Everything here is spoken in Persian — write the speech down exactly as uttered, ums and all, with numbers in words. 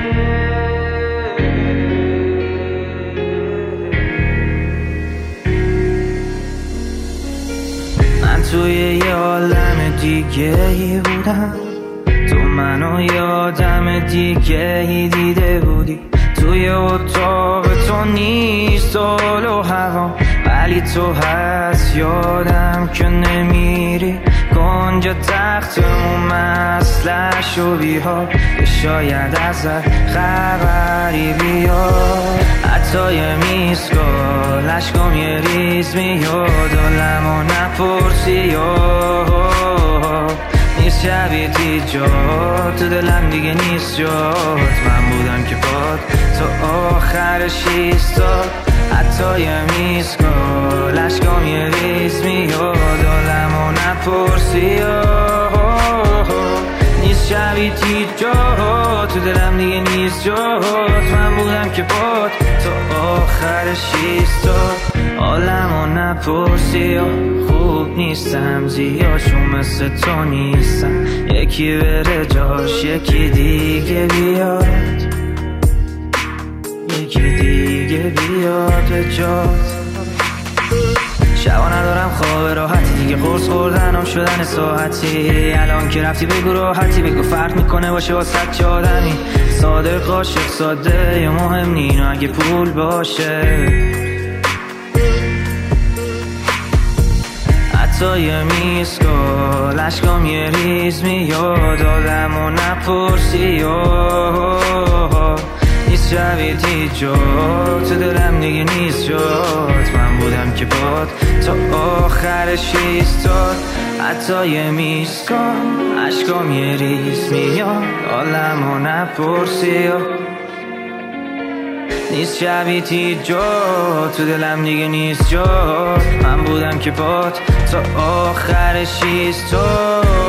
توی یه عالم دیگه ای بودم، تو منو یه آدم دیگه ای دیده بودی. توی اتاق تو نیست حال و هوا، ولی تو هست یادم که نمیری. کنج تختمون مسلش و بیها، شاید ازت خبری بیاد. حتی یه میسکال عشقام یه ریز میاد، عالمو نپرسی نیست شبیه جات، تو دلم دیگه نیست جات. من بودم که باد تو آخرش ایستاد. حتی یه میسکال عشقام یه ریز میاد، عالمو نپرسی نیست شبیه جات، تو دلم دیگه نیست جات. من بودم که باد تو آخرش ایستاد. عالمو نپرسی خوب نیستم زیاد، چون مثل تو نیستم. یکی بره جاش یکی دیگه بیاد، یکی دیگه بیاد به جات. شبا ندارم خواب راحتی دیگه، قرص خوردنم شدن ساعتی. الان که رفتی بگو راحتی، بگو فرق میکنه باشه واسه چه آدمی. صادق عاشق ساده یا مهم نینو اگه پول باشه. حتی یه میسکال عشقام یه ریز میاد، آدمو نپرسی نیست شبیه جات، تو دلم دیگه نیست جات. من بودم که باد تا آخرش ایستاد. حتی یه میسکال عشقام یه ریز میاد، عالمو نپرسی نیست شبیه جات، تو دلم دیگه نیست جات. من بودم که باد تا آخرش ایستاد.